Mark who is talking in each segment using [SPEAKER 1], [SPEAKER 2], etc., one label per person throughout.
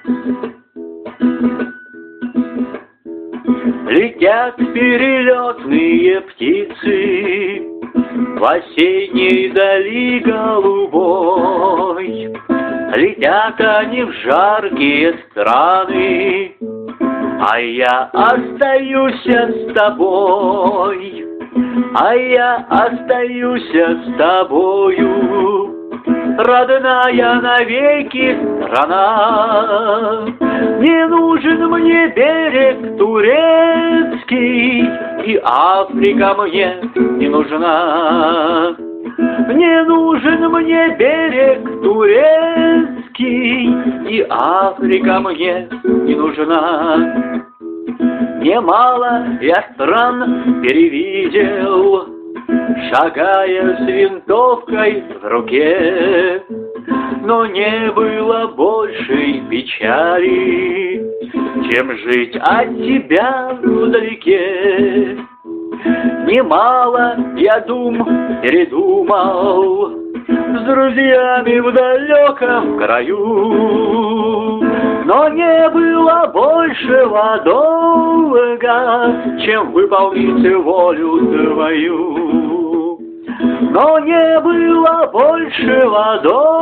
[SPEAKER 1] Летят перелетные птицы в осенней дали голубой. Летят они в жаркие страны, а я остаюсь с тобой. А я остаюсь с тобою, родная навеки страна. Не нужен мне берег турецкий, и Африка мне не нужна. Не нужен мне берег турецкий, и Африка мне не нужна. Немало я стран перевидел, шагая с винтовкой в руке, но не было большей печали, чем жить от тебя вдалеке. Немало я передумал с друзьями в далеком краю, но не было большего долга, чем выполнить волю твою. Но не было большего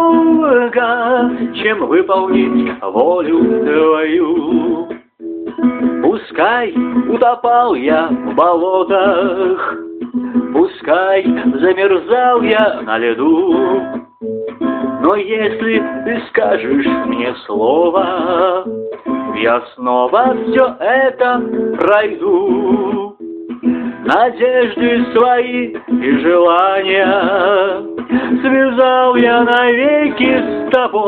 [SPEAKER 1] долга, чем выполнить волю твою. Пускай утопал я в болотах, пускай замерзал я на льду, но если ты скажешь мне слово, я снова все это пройду. Надежды свои и желания связал я навеки с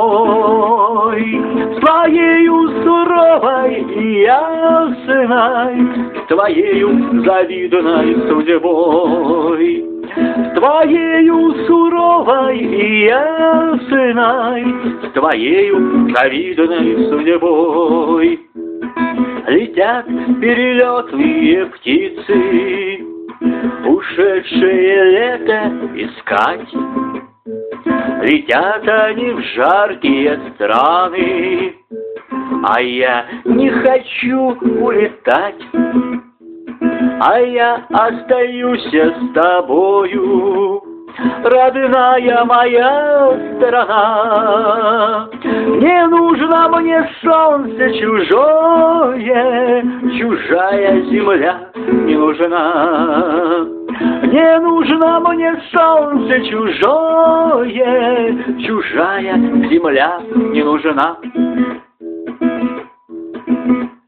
[SPEAKER 1] тобой, с твоею суровой и ясной, с твоею завидной судьбой. С твоею суровой и ясной, с твоею завидной судьбой. Летят перелетные птицы, ушедшее лето искать. Летят они в жаркие страны, а я не хочу улетать. А я остаюсь с тобою, родная моя страна. Не нужно мне солнце чужое, чужая земля не нужна. Не нужно мне солнце чужое, чужая земля не нужна.